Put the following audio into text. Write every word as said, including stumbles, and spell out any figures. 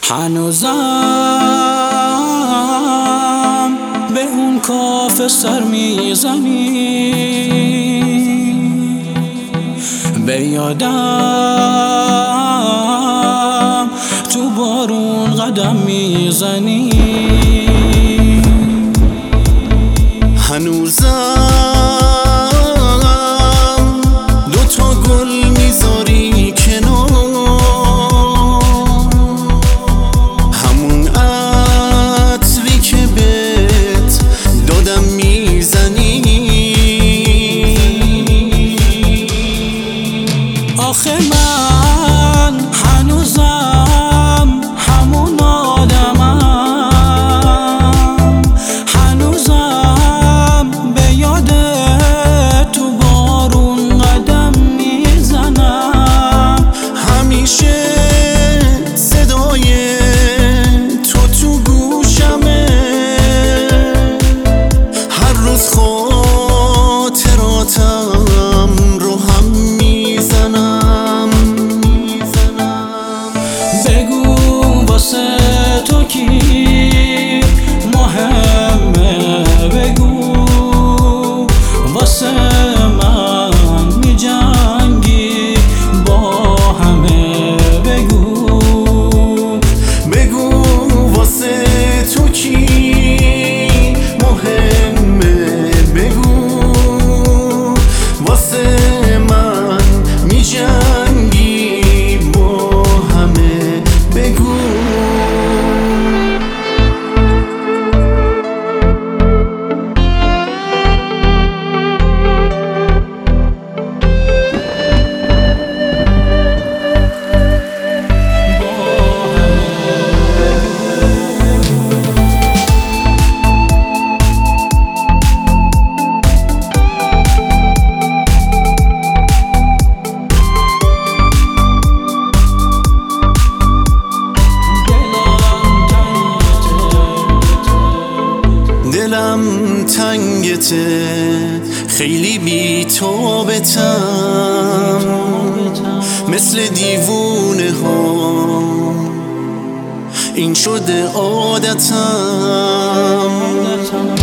هنوزم به اون کافه سر میزنی، به یادم تو بارون قدم میزنی. هنوزم دو تا گل میذاری کنار، همون عطری که بهت دادم میزنی. آخه من هنوزم همون آدمم، هنوزم به یاد تو بارون قدم میزنم. همیشه صدای تو تو گوشمه، هر روز خاطراتم رو هم میزنم. بگو واسه تو کی مهمه، بگو واسه من میجنگی با همه. بگو بگو واسه تو کی مهمه، بگو واسه من میجنگی با همه. بگو دلم تنگته، خیلی بی تابتم، مثل دیوونه ها این شده عادتم.